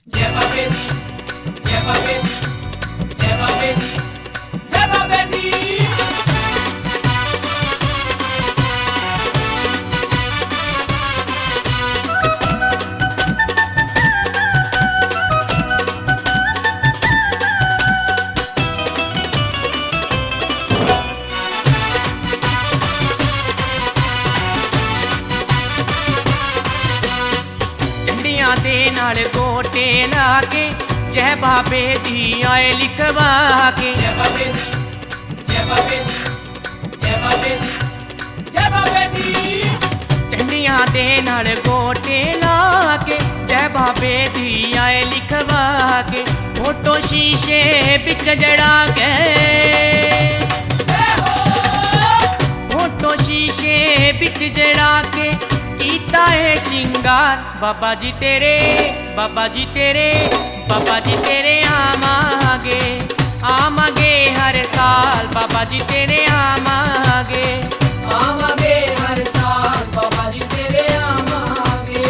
जय बाबे दी, जय बाबे दी, जय बाबे दी, जय बाबे दी। झंडियां दे नाल गोटे ला के जय बाबे दी आए लिखवा के। जय बाबे दी, जय बाबे दी, जय बाबे दी, जय बाबे दी। झंडियां दे नाल गोटे ला के जय बाबे दी आए लिखवा के। फोटो शीशे बिच जड़ा के, फोटो शीशे बिच जड़ा के कीता है शिंगार। बाबा जी तेरे, बाबा जी तेरे, बाबा जी तेरे आवांगे, आवांगे हर साल। बाबा जी तेरे आवांगे, आवांगे हर साल। बाबा जी तेरे आवांगे।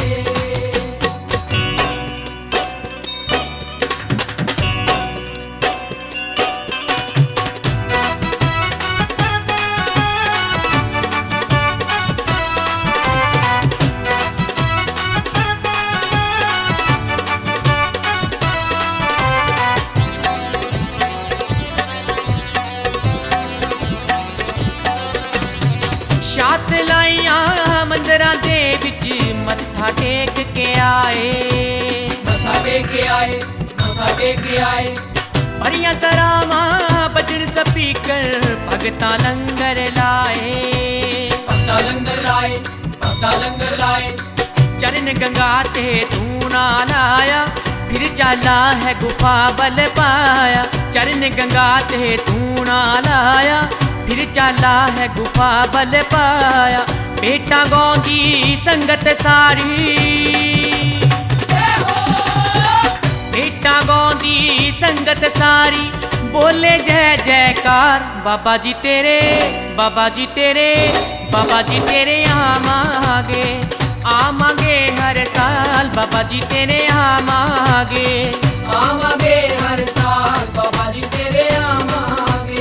छात लाइया मंदिरां दे विच मत्था टेक के आए, मत्था टेक के आए, मत्था टेक के आए। भरियां सरावां बजन स्पीकर भगतां लंगर लाए, भक्ता लंगर लाए, भक्ता लंगर लाए। चरण गंगा ते तू ना लाया, फिर चाला है गुफा बल पाया। चरण गंगा ते तू ना लाया, फिर चाला है गुफा बल पाया। बेटा गौंदी संगत सारी, बेटा गौंदी संगत सारी बोले जय जयकार। बाबा जी तेरे, बाबा जी तेरे, बाबा जी तेरे आवांगे, आवांगे हर साल। बाबा जी तेरे आवांगे, आवांगे हर साल। बाबा जी तेरे आवांगे।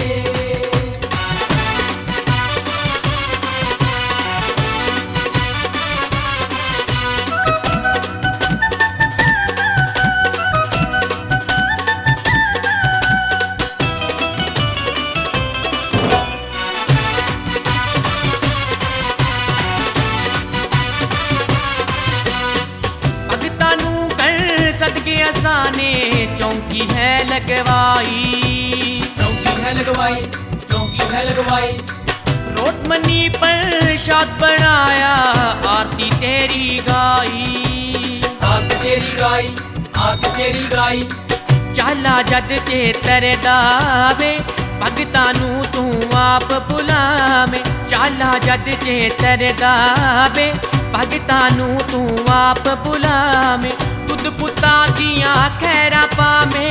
भगतां नूं कर सदके असाने चौंकी है लगवाई, चौकी है लगवाई, चौकी है लगवाई। रोट मनी प्रसाद बनाया, आरती तेरी गाई, आरती तेरी गाई, आरती तेरी गाई। चाला जद चेतर दावे भगतां नूं तू आप बुलावे। चाला जद चेतर दावे भगतां नूं तू आप बुलावे। दुध पुत्तां दियां खैरां पावे,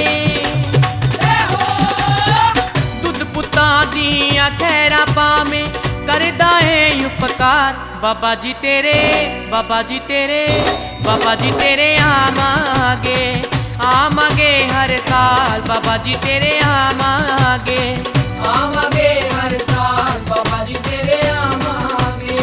दुध पुत्तां दियां खैरां पावे। करदा है उपकार बाबा जी तेरे, बाबा जी तेरे, बाबा जी तेरे आवांगे, आवांगे हर साल। बाबा जी तेरे आवांगे, आवांगे हर साल। बाबा जी तेरे आवांगे।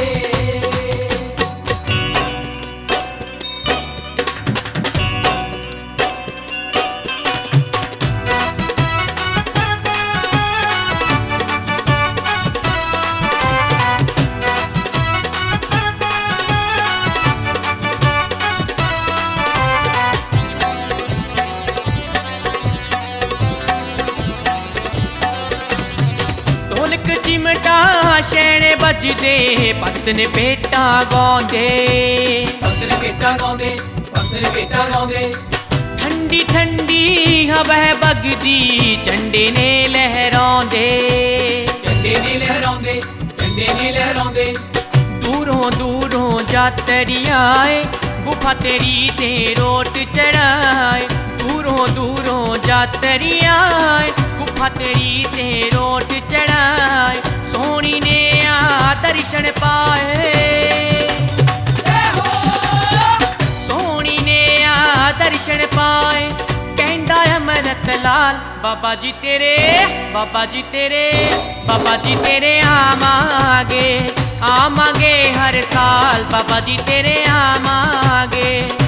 ढोलक चिमटा शैणे बजदे भगत ने बेटा गाउंदे, भक्त ने बेटा गाउंदे, भक्त ने बेटा गाउंदे। ठंडी ठंडी हवा बगदी झंडे ने लहराउंदे, झंडे ने लहराउंदे, झंडे ने लहराउंदे। दूरों दूरों जातरी आए गुफा तेरी ते रोट चढ़ाए। दूरों दूरों जातरी आए गुफा तेरी ते रोट चढ़ाए। सोनी ने आ दर्शन पाए, सोनी ने आ दर्शन पाए कहंदा अमृत लाल बाबा जी तेरे बाबा जी तेरे बाबा जी तेरे आवांगे आवांगे हर साल बाबा जी तेरे आवांगे।